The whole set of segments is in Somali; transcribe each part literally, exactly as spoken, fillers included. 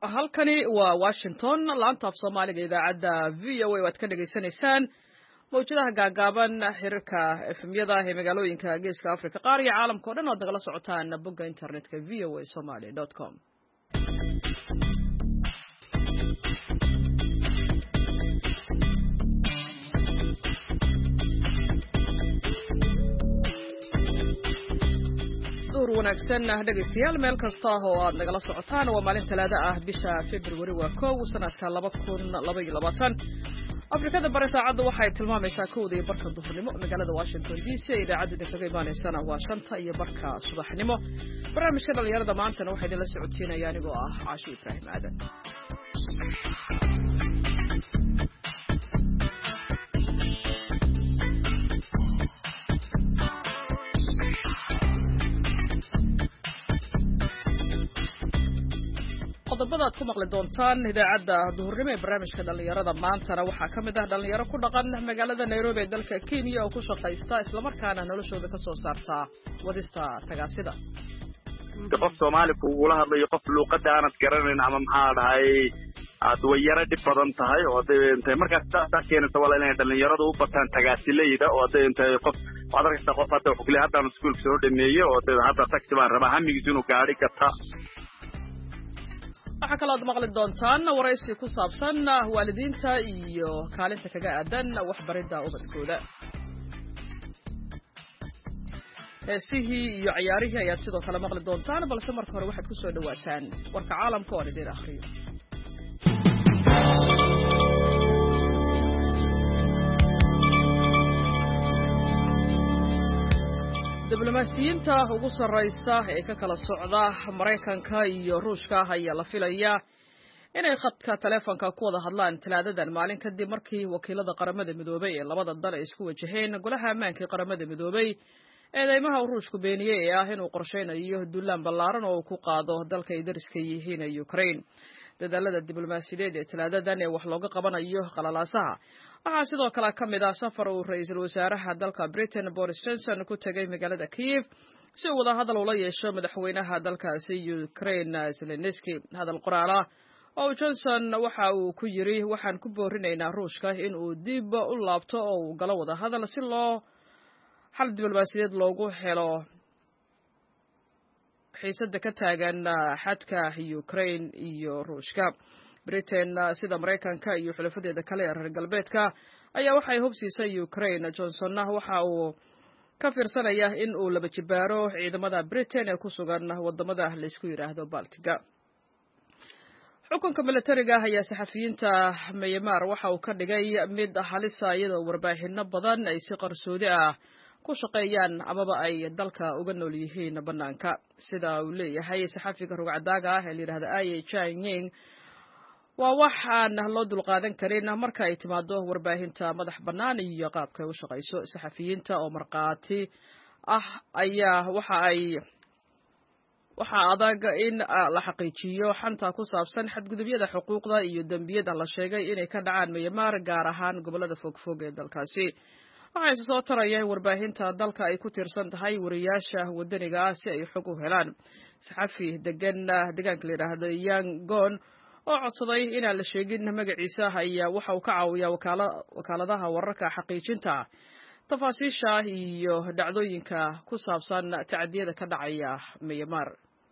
halkani waa Washington laanta af Soomaaliga idaacadda V O A waad ka dhageysanaysaan mawjadaha gaagaaban xiriirka F M-yada ee magaalooyinka Geeska Afrika qaar iyo caalamka oo dhan oo dagala socotaan bogga internetka v o a somali dot com. wanaagsan dhageystayaal meel kasta oo aad nagala socotaan waa maalin talaado ah bisha February waa kow sanadka laba kun laba iyo labaatan Afrikada bari saacadu waxay tilmaamaysaa kowda iyo barka duhurnimo magaalada Washington D C idaacadda kaga imaanaysana waa shanta iyo barka subaxnimo barnaamijka dhalinyarada maantana waxay idinla socodsiinayaan anigoo ah Caashi Ibraahim Aadan qodobada aad ku maqli doontaan idaacadda duhurnimo ee barnaamijka dhalinyarada maantana waxaa ka mid ah dhalinyaro ku dhaqan magaalada Nairobi ee dalka Kenya oo ku shaqaysta isla markaana noloshooda ka soo saarta wadista tagaasida qof Soomaali ku ugu hadlayo qof luqadda aanad garanayn ama maxaa dhahay aad wayara dib badan tahay oo intay markaas taas keenaysa wala inay dhalinyaradu u bataan tagaasilayda oo intay qof wadarka qof hadda wuxuu kale hadda iskuulka soo dhameeyay oo hadda taxi baan rabaa hamigiisu inuu gaari karta waxa kale oo maqli doontaan waraysi ku saabsan waalidiinta iyo kaalinta kaga aadan waxbaridda ubadkooda heesihii iyo ciyaarihii ayaad sidoo kale maqli doontaan balse marka hore waxaad ku soo dhawaataan warka caalamka oo idin akhriyo diblomaasiyiinta ugu sarreysta ee ka kala socda Mareykanka iyo Ruushka ayaa la filayaa inay khadka telefoonka ku wada hadlaan talaadadan maalin kadib markii wakiilada qaramada midoobay ee labada dal ay isku wajaheen golaha ammaanka qaramada midoobay eedeymaha Ruushku beeniyay ee ah inuu qorsheynayo duulaan ballaaran oo uu ku qaado dalka ay dariska yihiin ee Ukraine dadaalada diblomaasiyadeed ee talaadadan ee wax looga qabanayo qalalaasaha waxaa sidoo kale ka mid ah safar uu ra'iisul wasaaraha dalka Britain Boris Johnson ku tagay magaalada Kiev si uu wada hadal ula yeesho madaxweynaha dalkaasi Ukraine Zelensky hadal qoraala oo Johnson waxa uu ku yiri waxaan ku boorinaynaa Ruushka in uu dib u laabto oo uu galo wada hadal si loo xal diblomaasiyadeed loogu helo xiisada ka taagan xadka Ukraine iyo Ruushka Britain sida Mareykanka iyo xulafadeeda kale ee reer galbeedka ayaa waxay hubsiisay Ukraine Johnson waxa uu ka fiirsanaya in uu laba jibaaro ciidamada Britain ee ku sugan wadamada la isku yiraahdo Baltiga xukunka militariga ayaa saxafiyiinta Myanmar waxa uu ka dhigay mid halis ah iyadoo warbaahinno badan ay si qarsoodi ah ku shaqeeyaan amaba ay dalka uga nool yihiin banaanka sida uu leeyahay saxafiga rugcadaaga ah ee la yiraahdo Ai Chang-ying waa wax aan loo dulqaadan karin marka ay timaado warbaahinta madax bannaan iyo qaabka ay u shaqeyso saxafiyiinta oo marqaati ah ayaa waxa ay waxa adag in la xaqiijiyo xanta ku saabsan xadgudubyada xuquuqda iyo dambiyada la sheegay inay ka dhacaan Myanmar gaar ahaan gobolada fogfog ee dalkaasi waxay soo tarayeen warbaahinta dalka ay ku tiirsan tahay wariyaasha wadaniga ah si ay xog u helaan saxafi degan deegaanka la yiraahdo Yangon oo codsaday inaan la sheegin magaciisa ayaa waxa uu ka caawiyaa wakaaladaha wararka xaqiijinta tafaasiisha iyo dhacdooyinka ku saabsan tacadiyada ka dhacaya Myanmar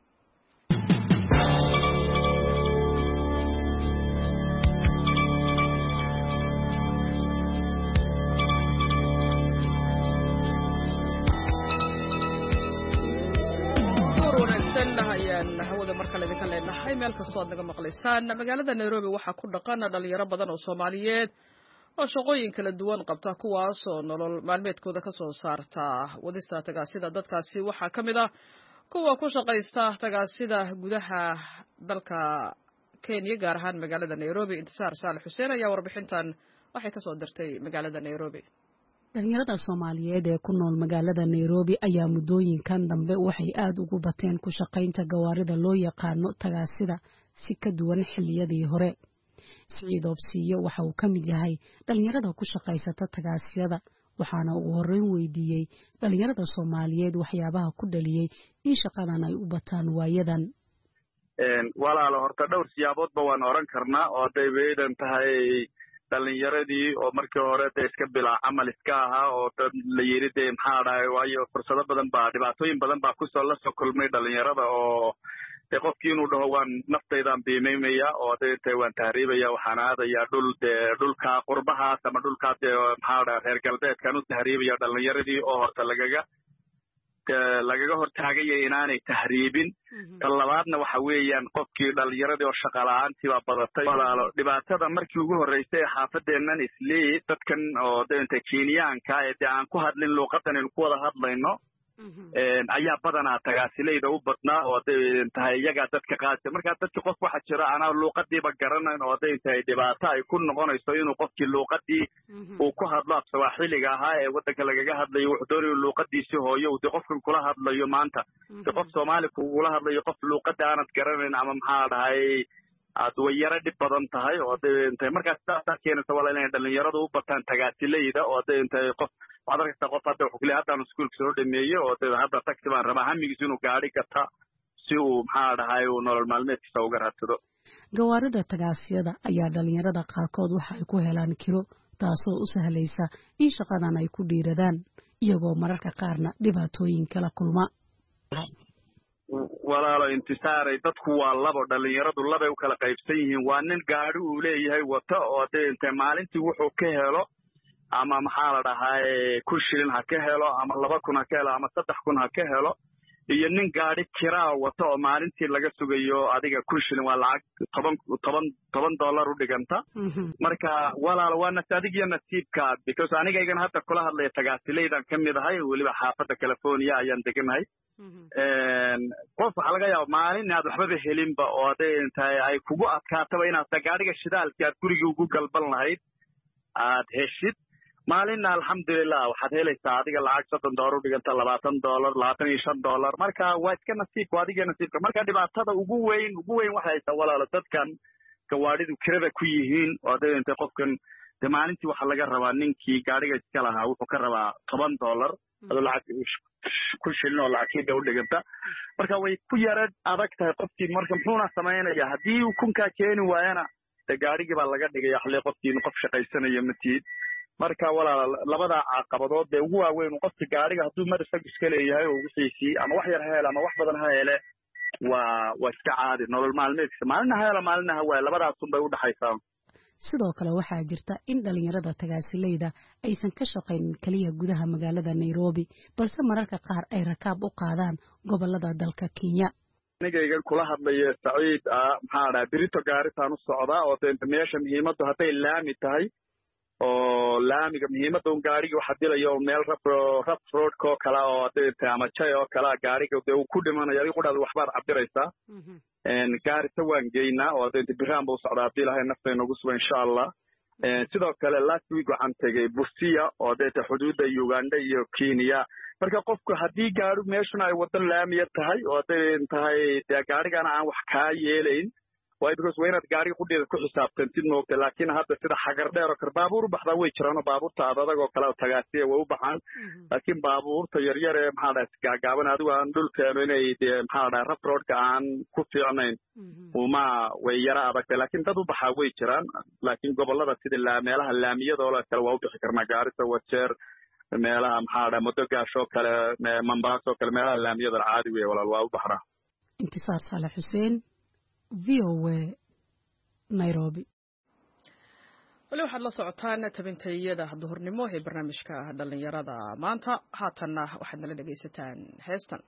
hawada marka la idinka leenahay meel kastoo aad naga maqlaysaan magaalada Nairobi waxaa ku dhaqan dhalinyaro badan oo Soomaaliyeed oo shaqooyin kala duwan qabta kuwaas oo nolol maalmeedkooda ka soo saarta wadista tagaasida dadkaasi waxaa ka mid ah kuwa ku shaqaysta tagaasida gudaha dalka Kenya gaar ahaan magaalada Nairobi Intisaar Saalax Xuseen ayaa warbixintan waxay ka soo dirtay magaalada Nairobi dhalinyarada Soomaaliyeed ee ku nool magaalada Nairobi ayaa muddooyinkan dambe waxay aad ugu bateen ku shaqaynta gawaarida loo yaqaano tagaasida si ka duwan xilliyadii hore Siciid Obsiyo waxa uu ka mid yahay dhalinyarada ku shaqaysata tagaasida waxaana ugu horreyn weydiiyey dhalinyarada Soomaaliyeed waxyaabaha ku dhaliyay in shaqadan ay u bataan waayadan walaalo horta dhowr siyaaboodba waan oran karnaa oo hadday baydan tahay dhalinyaradii oo markii hore dee iska bilaa camal iska ahaa oo dad la yidhi dee maxaa dhahay waayo fursado badan baa dhibaatooyin badan baa kusoo la soo kulmay dhalinyarada oo dee qofkii inuu dhaho waan naftaydaan biimaymaya oo hadday tahay waan tahriibaya waxaan aadayaa dhul dee dhulka qurbahaas ama dhulkaa dee maxaa dhahay reer galbeedkaan u tahriibaya dhalinyaradii oo horta lagaga lagaga hortaagaya inaanay tahriibin tan labaadna waxa weeyaan qofkii dhalinyaradii oo shaqa la-aantii baa badatay walaalo dhibaatada markii ugu horreysay ee xaafadeennan islii dadkan oo dee kenyaanka ee dee aan ku hadlin luuqadan aynu ku wada hadlayno ayaa badanaa tagaasilayda u badnaa oo hadday tahay iyagaa dadka qaadisa markaa dadki qof waxa jira anaa luuqadiiba garanayn oo hadday tahay dhibaato ay ku noqonayso inuu qofkii luuqadii uu ku hadlo af sawaaxiliga ahaa ee waddanka lagaga hadlayo wuxuu doonayo luuqadiisii hooyo uu dee qofkan kula hadlayo maanta de qof soomaali kugula hadlayo qof luuqada aanad garanayn ama maxaa dhahay aad way yaro dhib badan tahay oo hadday tahay markaas sidaasaa keenaysa wala inay dhalinyaradu u bataan tagaasilayda oo hadday tahay qof waxaad arkaysaa qof hadda wuxuu kuleeyahay haddaan iskuulka soo dhameeyey oo de hadda taxi baan rabaa hamigiis inuu gaari gata si uu maxaa dhahay uu nolol maalmeedkiisa uga raadsado gawaarida tagaasiyada ayaa dhalinyarada qaarkood waxa ay ku helaan kiro taasoo u sahlaysa in shaqadan ay ku dhiiradaan iyagoo mararka qaarna dhibaatooyin kala kulma walaalo intisaaray dadku waa labo dhalinyaradu labay u kala qaybsan yihiin waa nin gaari uu leeyahay wato oo hadday intay maalintii wuxuu ka helo ama maxaa la dhahay kun shilin ha ka helo ama laba kun ha ka helo ama saddex kun ha ka helo iyo nin gaari kiraa wato oo maalintii laga sugayo adiga kun shilin waa lacag toban toban toban dollar u dhiganta marka walaal waa nas adigiyo nasiibka because anigaygana hadda kula hadlaya tagaasilaydan ka mid ahay weliba xaafadda california ayaan deganahay qof waxaa laga yaaba maalin inaad waxbaba helinba oo hadday tahay ay kugu adkaataba inaad gaadhiga shidaalkii aad gurigii ugu galban lahayd aad heshid maalinna alxamdulilah waxaad helaysaa adiga lacag soddon dollar u dhiganta labaatan dollar labaatan iyo shan dollar marka waa iska nasiibka waa adiga nasiibka marka dhibaatada ugu weyn ugu weyn waxay haysaa walaalo dadkan gawaadhidu kirada ku yihiin oo hadday intay qofkan de maalintii waxaa laga rabaa ninkii gaadhiga iska lahaa wuxuu ka rabaa toban dollar adoo lacag ku shilin oo lacagkiida u dhiganta marka way ku yara adag tahay qofkii marka muxuuna samaynaya haddii uu kunkaa keeni waayana de gaadhigii baa laga dhigaya xalli qofkiinu qof shaqaysanayo matid marka walaal labada caqabadood ee ugu waaweyn qofka gaariga hadduu mar isagu iska leeyahay oo wixiisii ama wax yar ha hele ama wax badan ha hele waa waa iska caadi nolol maalmeedkiisa maalina ha hele maalina ha waaye labadaasun bay u dhaxaysaa sidoo kale waxaa jirta in dhalinyarada tagaasilayda aysan ka shaqaynin keliya gudaha magaalada Nairobi balse mararka qaar ay rakaab u qaadaan gobolada dalka Kenya anigaygan kula hadlayo Saciid maxaa dhahay birito gaaritaan u socdaa oo meesha muhiimaddu hadday laami tahay oo laamiga muhiimadda un gaarigii waxa dilayo meel raf raf roadko kale oo hadday tahay ama jay oo kale gaariga dee uu ku dhimanayo adigu qudhaad waxbaad cabiraysaa gaarisa waan geynaa oo hadday biraan buu socdaa haddii ilahay nafta inagu suga insha allah sidoo kale last week waxaan tegey Busia oo hadday tahay xuduudda Uganda iyo Kenya marka qofku haddii gaari meeshuna ay wadan laamiya tahay oo hadday tahay dee gaarigana aan wax kaa yeelayn way because way inaad gaariga qudheeda ku xisaabtantid moogta laakiin hadda sida xagar dheer oo kale baabuur u baxdaa way jiraan oo baabuurta adag oo kale tagaasiya way u baxaan laakiin baabuurta yaryar ee maxaa dhahay gaagaaban adigu aan dhulkeenu inay dee maxaa dhahay raf roadka aan ku fiicnayn uma way yara adagtay laakiin dad u baxaa way jiraan laakiin gobolada sida meelaha laamiyada oo kale waa u bixi karnaa gaarisa wajeer meelaha maxaa dhahay Modogasho oo kale Mombasa oo kale meelaha laamiyada caadi weey walaal waa u baxraa intisaar Saalax Xuseen V O A Nairobi wali waxaad la socotaan tabintayada duhurnimo ee barnaamijka dhalinyarada maanta haatanna waxaad nala dhagaysataan heestan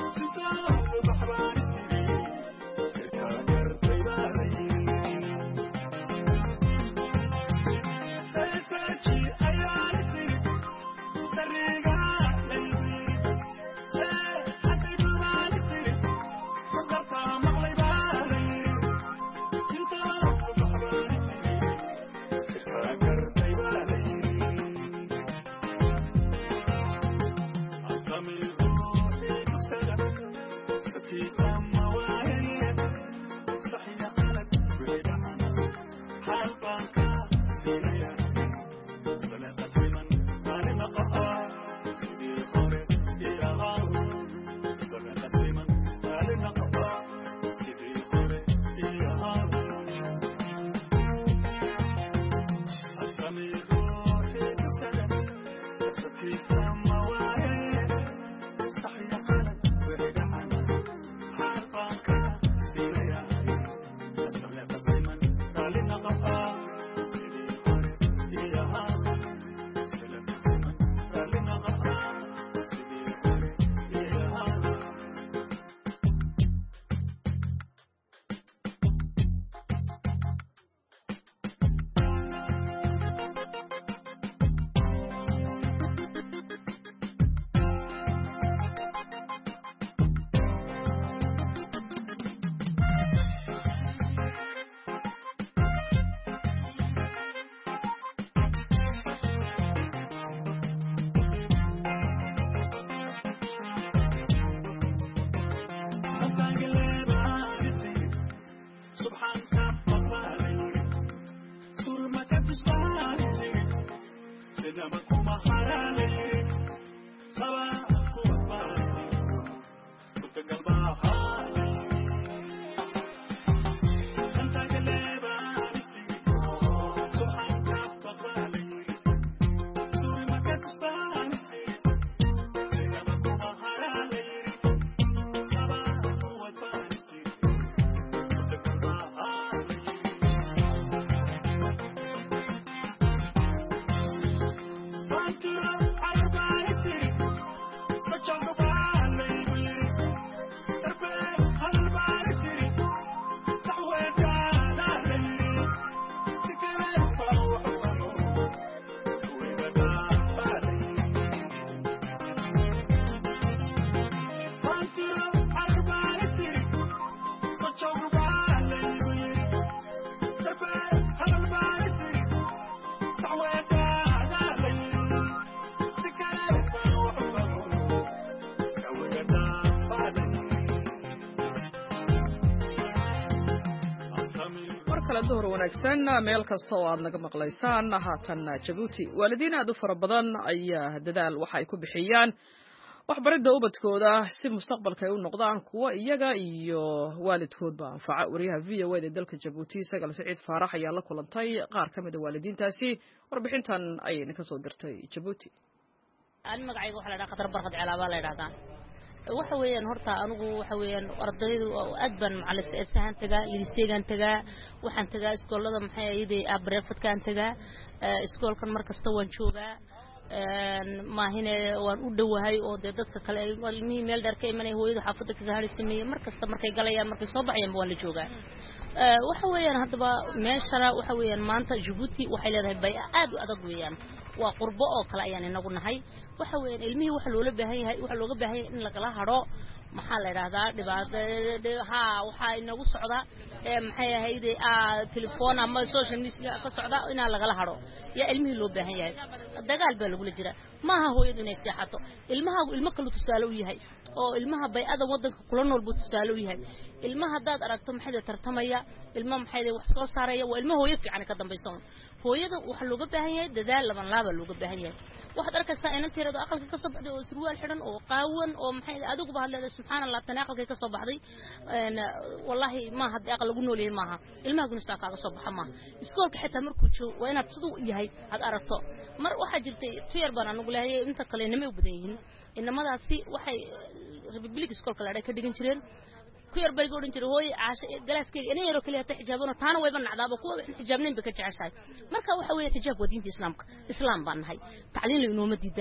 duhur wanaagsan meel kasta oo aad naga maqlaysaan haatan Djibouti waalidiin aad u fara badan ayaa dadaal waxa ay ku bixiyaan waxbaridda ubadkooda si mustaqbalka ay u noqdaan kuwa iyaga iyo waalidkoodba anfaca wariyaha V O A ee dalka Djibouti Sagal Saciid Faarax ayaa la kulantay qaar kamid ah waalidiintaasi warbixintan ayayna ka soo dirtay Djibouti aan magacayga waxa la dhahaa Qatar Barqad Calaaba la yiraahdaa waxa weeyaan horta anigu waxa weeyaan ardaydu aad baan macallin sahan taga liisteegan taga waxaan taga iskoolada maxay ayday abreefadkaan taga iskoolkan markasta waan joogaa een maahine waan u dhawahay oo dadka kale ilmihii meel dheer ka imanay hooyada xaafadda kaga harisamay markasta markay galayaan markay soo baxayaan waan la joogaa waxa weeyaan hadaba meeshana waxa weeyaan maanta Djibouti waxay leedahay bay aad u adag weeyaan waa qurbo oo kale ayaan inagu nahay waxa weeyaan ilmihii waxa loo baahan yahay waxa looga baahan yahay in laga haro maxaa la yiraahdaa dhibaato ha waxa inagu socda ee maxay ahayd telefoon ama social media ka socda in laga haro ya ilmihii loo baahan yahay dagaal baa lagu jiraa maaha hooyadu inay seexato ilmaha ilmo kale tusaale u yahay oo ilmaha bay'ada wadanka kula nool buu tusaale u yahay ilmaha hadaad aragto maxay tartamaya ilmaha maxay wax soo saaraya waa ilmo hooyo fiican ka dambaysan hooyada waxa looga baahan yahay dadaal laban laaba looga baahan yahay waxaad arkaysaa in tirada aqalka ka soo baxday oo surwaal xiran oo qaawan oo maxay adigu ba hadleedahay subxaanallah tan aqalka ka soo baxday een wallahi ma had aqal lagu nooliyay maaha ilmaha gunista ka soo baxa ma iskoolka xitaa markuu joogo waa inaad sidoo yahay had aragto mar waxa jirtay tiyar baan anigu leeyahay inta kale inama u badan yihiin inamadaasi waxay republic iskoolka la ka dhigan jireen kuyar bay go'an jiray hooy caasha galaaskeyga inay yaro kaliya xijaabano taana wayba nacdaaba kuwa wax xijaabnayn ba ka jeceshay marka waxa weeye tijaab wadiinta islaamka islaam baan nahay tacliin inoo ma diidana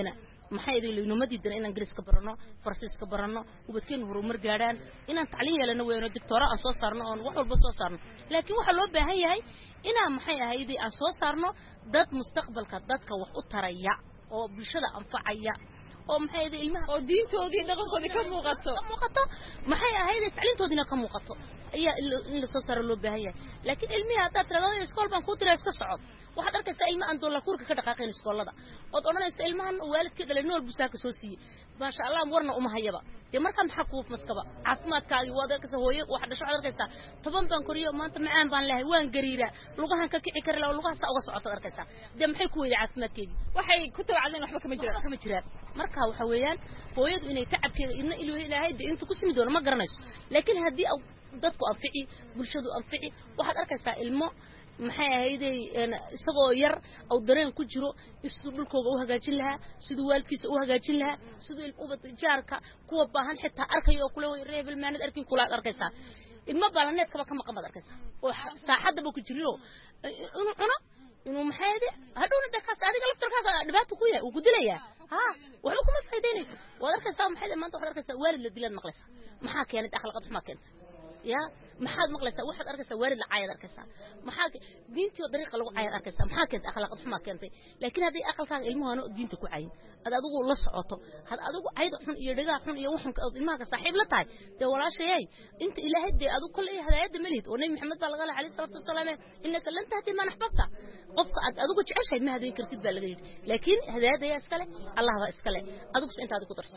maxay idin numadidana inaan Ingiriis ka barano Faransiis ka barano ubadkeen horumar gaaraan inaan tacliin yeelano weeyno doctora aan soo saarno oo wax walba soo saarno laakiin waxa loo baahan yahay inaan maxay ahayd aan soo saarno dad mustaqbalka dadka wax u taraya oo bulshada anfacaya oo maxay ahayd ilmaha oo diintoodii dhaqankoodii ka muuqato muuqato maxay ahayd tacliintoodina ka muuqato ayaa in la soo saaro loo baahan yahay laakiin ilmiha hadda tiraado iskool baan ku diray iska socod waxaad arkaysaa ilma aan doolar kurka ka dhaqaaqeen iskoolada oo oranaysa ilmahan waalidkii dhalay nool busaaka soo siiyay ma sha Allah warna uma hayaba de marka maxaa ku maskaba caafimaadkaagi waad arkaysaa hooyo waxa dhasho waad arkaysaa toban baan koriyo maanta macaan baan leeyahay waan gariira lugahan ka kici kara lugahaas uga socota arkaysaa de maxay ku weeyay caafimaadkeedi waxay ku tawacdeen waxba kama jiraan kama jiraan marka waxa weeyaan hooyadu inay tacabkeeda idna ilaahay de intu ku simi doono ma garanayso laakiin hadii dadku anfici bulshadu anfici waxaad arkaysaa ilmo maxay ahaydey isagoo yar oo dareen ku jiro isuu dhulkooda u hagaajin lahaa sidoo waalkiisa u hagaajin lahaa sidoo ubad jaarka kuwa baahan xitaa arkayo kula way reebel maanad arkin kula arkaysaa ilmo balaneed kaba kama qamad arkaysaa oo saaxadaba ku jiro inuu cuno inuu maxay ahaydey hadhoona dadkaas adiga laftarkaaga dhibaato ku yahay uu ku dilayaa ha waxba kuma faa'iideynayso waad arkaysaa maxay maanta waxaad arkaysaa waalid la dilad maqlaysa maxaa keenay akhlaaqad xuma keentay يا محاد مقلسة واحد أركسة وارد لعايد أركسة محاك دينتي وطريقة لو عايد أركسة محاك كنت أخلاق حما كنتي لكن هذه أقل كان علمها نو دينتي كعين هذا أدوه الله صعته هذا أدوه عايد حن يرجع حن يوحن كأو الماك صاحب لا تعي ده ولا شيء أنت إلى هدي أدوه كل إيه هذا يد مليت ونبي محمد بالغالي عليه الصلاة والسلام إنك لن تهدي ما نحببته قفك أدوه تعيش هاي ما هذا يكرتد بالغير لكن هذا هذا يسكله الله هو يسكله أدوه أنت هذا كترس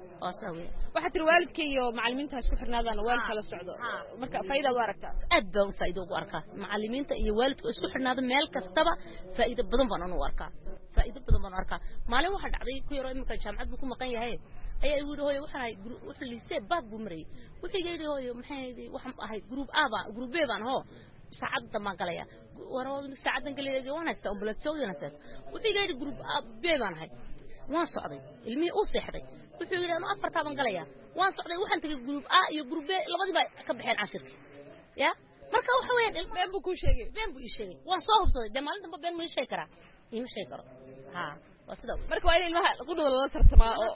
أسوي واحد الوالد كيو معلمين تهش كفر نادان والد على السعودة مركا فايدة واركتا أدبا فايدة واركا معلمين تأي والد كفر نادان مال كستبا فايدة بدن بنا واركا فايدة بدن بنا واركا معلم واحد عادي كوي رأي مكان جامعات بكون مكان هاي أي يقول هو واحد هاي واحد اللي سيب باب بمري وفي جيري هو محيدي واحد هاي جروب آبا جروب بيبان هو ساعد ما قليا ورا ساعد قليا وانا استقبلت سوي ناس وفي جيري جروب بيبان هاي وان صعدي المي أوصحدي wuxuu yiraahdo أنا أفرت baan galaya waan socday waxaan tagay group A iyo group B labadiba ka baxeen casirki ya marka waxa weeyaan been buu ku sheegay been buu sheegay waan soo hubsaday de maalinta been ma sheegi kara ima sheegi karo ha waa sida marka waa in ilmaha ku dhaw la tartama oo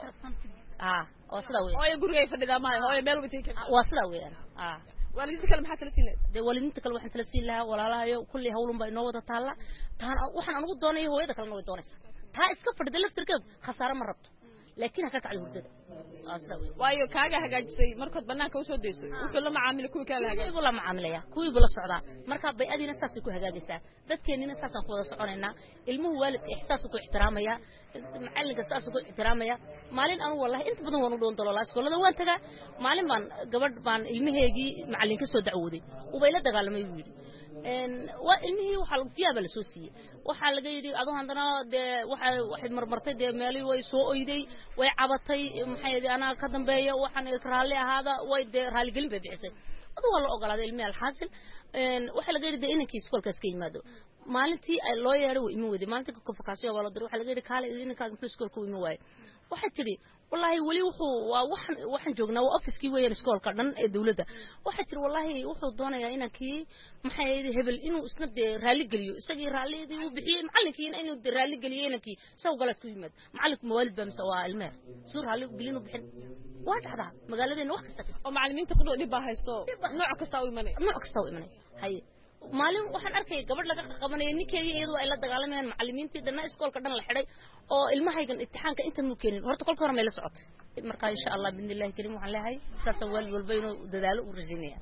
ha waa sida weeyaan oo guriga ay fadhidaa ma oo meel wada ka waa sida weeyaan ha waalidinta kale maxaa kala siinay de waalidinta kale waxaan kala siin lahaa walaalahayo kulli hawlun baa inoo wada taala taan waxaan anigu doonay hooyada kale way doonaysaa taa iska fadhida laftirkeed khasaare ma rabto لكن هكذا على الوردة أصلاً وايو كاجا هجاج سي مركض بناك وشو ديسو وكل ما عامل كوي كلا هجاج والله ما عامله يا كوي بلا صعدة مركب بيأدي نساس كوي هجاج سا ذكرني نساس أخوذ صعوننا المه والد إحساسه كوي احترامه يا معلق إحساسه كوي احترامه يا مالين أنا والله أنت بدون ونودون طللا سكول هذا وانت جا مالين بان قبل بان المه يجي معلين كسر دعودي وبيلا دقال ما يقول إن وإلمه وحال فيها بالسوسية وحال جيدي عدو عندنا ده واحد واحد مرمرتي ده مالي ويسوق يدي ويعبطي محيدي أنا قدم بيا وحن يكرهلي هذا ويد رالي قلبي بعسى هذا والله أقول هذا علمي الحاصل إن وحال جيدي ده إنك يسكول كسكين مادو مالتي الله يروي إمودي مالتي كفكاسية ولا درو حال جيدي كهالي إنك يسكول كوي موي واحد تري والله ولي وحو وحن وحن جوجنا وأوفيس كي وين سكول كردن الدولة ده واحد تري والله وحو دونا يا إنك محيدي هبل إنه اسند رالي قليو سجي رالي دي وبحي معلكين إنه رالي قليو إنك سو قلت كوي مد معلك موالد بمسوا المير سور رالي قلينه بحن واحد هذا مقالة إنه وقت سكت ومعلمين تقولوا لي بها يستو نوع كستاوي مني نوع كستاوي مني هاي maalin waxaan arkay gabadh laga qabanay ninkeedii iyadoo ay la dagaalameen macallimiintii dhanna iskoolka dhan la xiray oo ilmahaygan imtixaanka inta muu keenin horta kolka hore ma la socotay marka insha Allah bidnillahi karim waxaan leeyahay saas wal walba inuu dadaalo u rajaynaya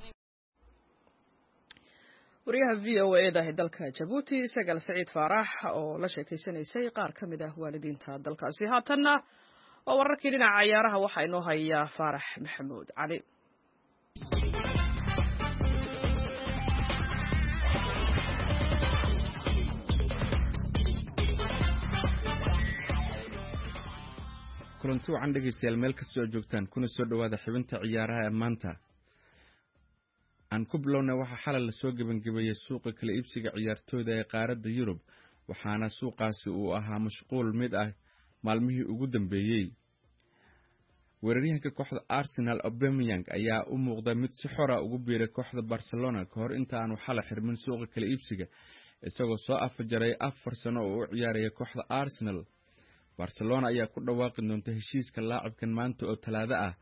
wariyaha V O A da dalka Djibouti Sagal Saciid Faarax oo la sheekeysanaysay qaar ka mid ah waalidiinta dalkaasi haatanna oo wararkii dhinaca ciyaaraha waxa inoo haya Faarax Maxamuud Cali kulanti wacan dhegeystayaal meel kastoo joogtaan kuna soo dhawaada xibinta ciyaaraha ee maanta aan ku bilowna waxa xalal la soo gabagabeeyay suuqa kala iibsiga ciyaartooyda ee qaaradda Yurub waxaana suuqaasi uu ahaa mashquul mid ah maalmihii ugu dambeeyay weeraryahanka kooxda Arsenal Aubameyang ayaa u muuqda mid si xor ah ugu biiray kooxda Barcelona ka hor inta aanu xalal xirmin suuqa kala iibsiga isagoo soo afjaray afar sano oo u ciyaaraya kooxda Arsenal barcelona ayaa ku dhawaaqi doonta heshiiska laacibkan maanta oo talaado ah.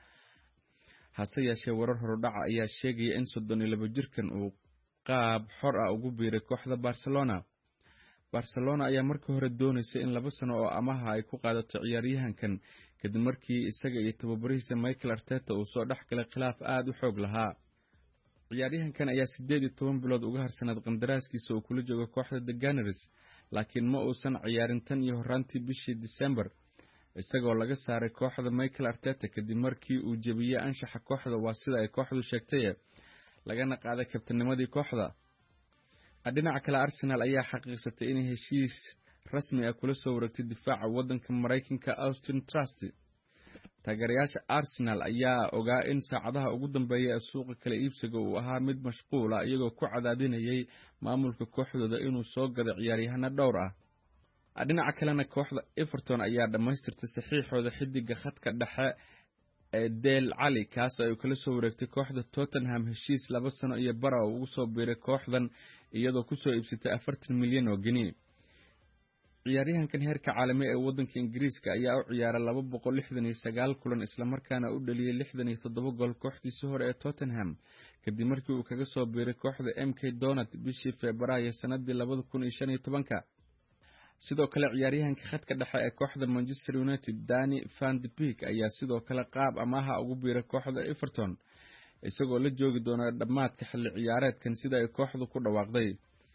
hase yeeshee warar horudhaca ayaa sheegaya in soddon iyo laba jirkan uu qaab xor ah ugu biiray kooxda barcelona. barcelona ayaa markii hore doonaysay in laba sano oo amaha ay ku qaadato ciyaaryahankan kadib markii isaga iyo tababarihiisa Mikel Arteta uu soo dhex galay khilaaf aad u xoog lahaa. ciyaaryahankan ayaa siddeed iyo toban bilood uga harsanad qandaraaskiisa oo kula jooga kooxda The Gunners, laakiin ma uusan ciyaarin tan iyo horaantii bishii December isagoo laga saaray kooxda Mikel Arteta kadib markii uu jebiyay anshaxa kooxda, waa sida ay kooxdu sheegtay, lagana qaaday kabtanimadii kooxda. dhinaca kale Arsenal ayaa xaqiiqsatay inay heshiis rasmi ah kula soo wareegtay difaaca waddanka Mareykanka Austin Trusty. taageerayaasha Arsenal ayaa ogaa in saacadaha ugu dambeeya ee suuqa kala iibsiga uu ahaa mid mashquul ah, iyagoo ku cadaadinayay maamulka kooxdooda inuu soo gado ciyaaryahano dhowr ah. dhinaca kalena kooxda Everton ayaa dhamaystirtay saxiixooda xidiga khadka dhexe ee Dele Alli, kaas ay kala soo wareegtay kooxda Tottenham heshiis laba sano iyo bar oo ugu soo biiray kooxdan iyadoo ku soo iibsatay afartan milyan oo geni. ciyaaryahankan heerka caalami ee waddanka Ingiriiska ayaa u ciyaaray laba boqol lixdan iyo sagaal kulan isla markaana u dhaliyay lixdan iyo toddoba gool kooxdiisii hore ee Tottenham kadib markii uu kaga soo biiray kooxda M K Dons bishii Febraayo sanadii laba kun iyo shan iyo toban. sidoo kale ciyaaryahanka khadka dhexe ee kooxda Manchester United Danny van de Beek ayaa sidoo kale qaab amaha ugu biiray kooxda Everton isagoo la joogi doona dhamaadka xilli ciyaareedkan sida ay kooxdu ku dhawaaqday.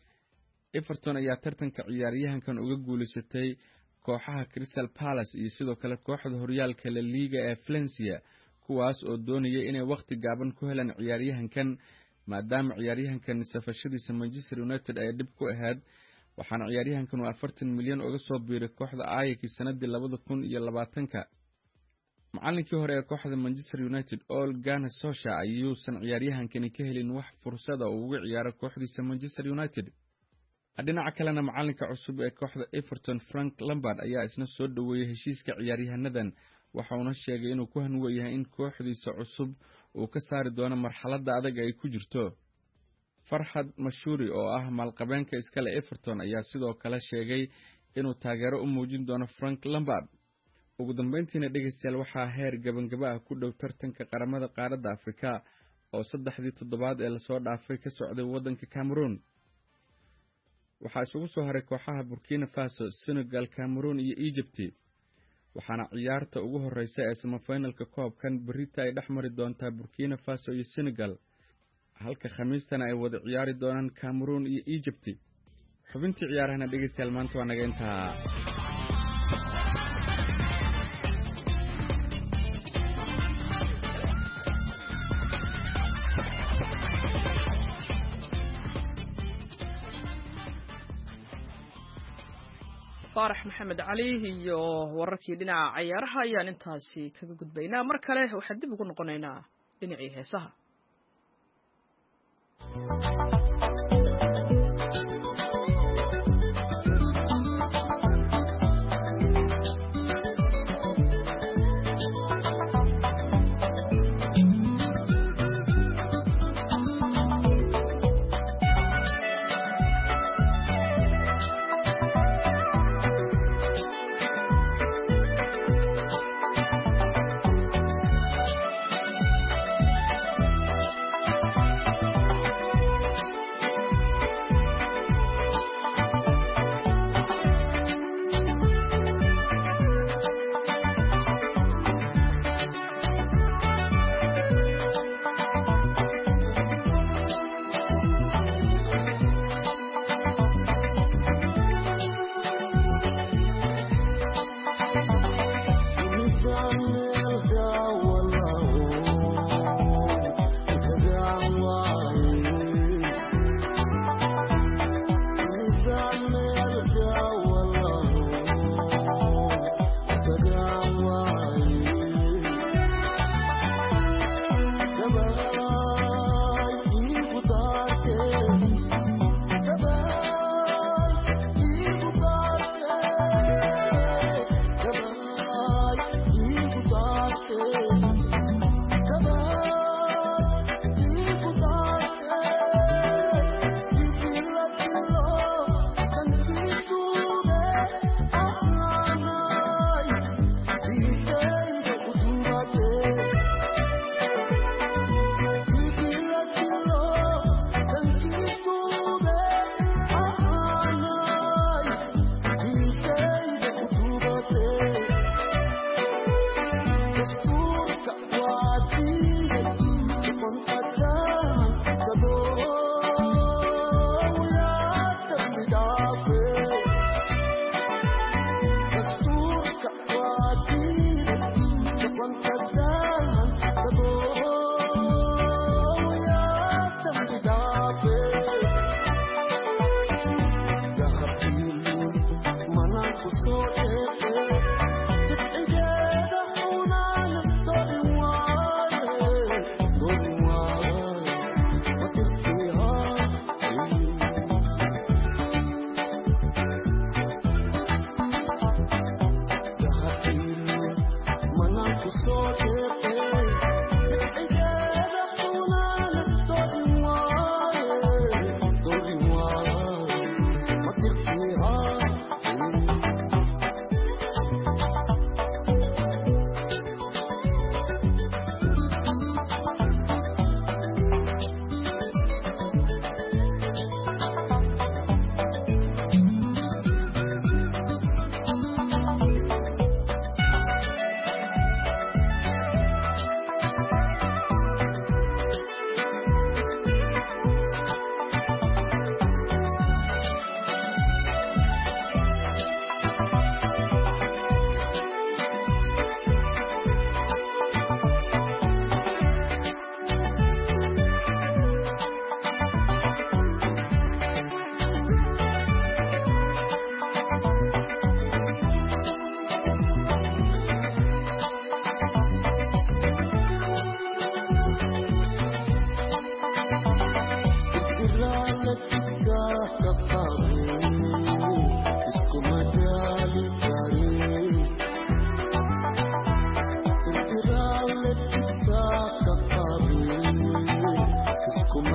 Everton ayaa tartanka ciyaaryahankan uga guuleysatay kooxaha Crystal Palace iyo sidoo kale kooxda horyaalka La Liga ee Valencia, kuwaas oo doonayay inay waqti gaaban ku helaan ciyaaryahankan maadaama ciyaaryahankan safashadiisa Manchester United ay dib ku ahayd. waxaana ciyaaryahankan uu afartan milyan uga soo biiray kooxda Ajax sanadii laba kun iyo labaatan. macallinkii hore ee kooxda Manchester United Ole Gunnar Solskjaer ayuusan ciyaaryahankani ka helin wax fursada uu ugu ciyaaro kooxdiisa Manchester United. dhinaca kalena macalinka cusub ee kooxda Everton Frank Lampard ayaa isna soo dhaweeyay heshiiska ciyaaryahanadan, waxa uuna sheegay inuu ku hanweeyahay in kooxdiisa cusub uu ka saari doono marxaladda adag ay ku jirto. Farhad Mashuri oo ah maalqabeenka iskale Everton ayaa sidoo kale sheegay inuu taageero u muujin doono Frank Lampard. ugu dambeyntiina dhegeystayaal waxaa heer gabangaba ah ku dhow tartanka qaramada qaaradda Afrika oo saddexdii toddobaad ee lasoo dhaafay ka socday waddanka Cameroon. waxaa isugu soo haray kooxaha Burkina Faso, Senegal, Cameroon iyo Egypt, waxaana ciyaarta ugu horeysa ee semifinalka koobkan berita ay dhex mari doontaa Burkina Faso iyo Senegal, halka khamiistana ay wada ciyaari doonaan Cameroon iyo Egypt. xubintii ciyaarahana dhegeystayaal maanta waa naga intaa. Faarax Maxamed Cali iyo wararkii dhinaca ciyaaraha ayaan intaasi kaga gudbaynaa. mar kale waxaan dib ugu noqonaynaa dhinacii heesaha.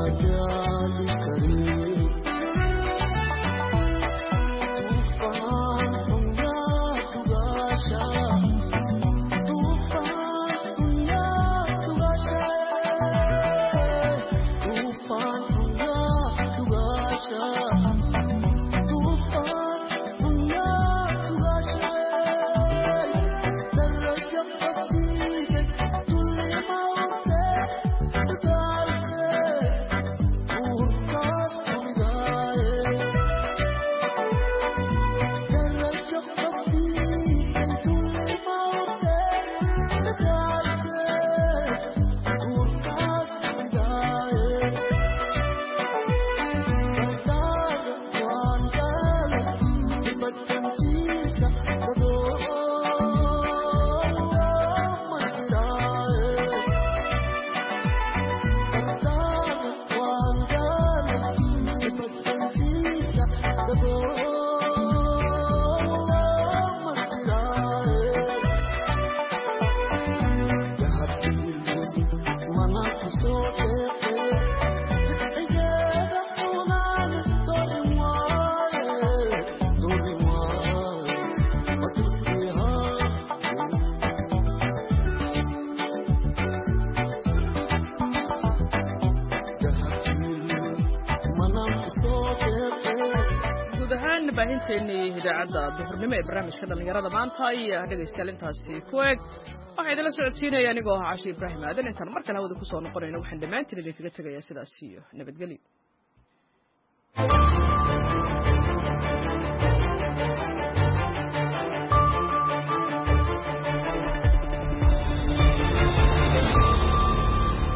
baahinteennii idaacadda duhurnimo ee barnaamijka dhallinyarada maanta iyo dhegaystayaal intaasi ku eg waxaa idinla socodsiinaya anigoo ah Caashi Ibraahim Aadan intaan mar kale hawada ku soo noqonayno waxaan dhammaantiin idinkaga tegayaa sidaas iyo nabadgelyo.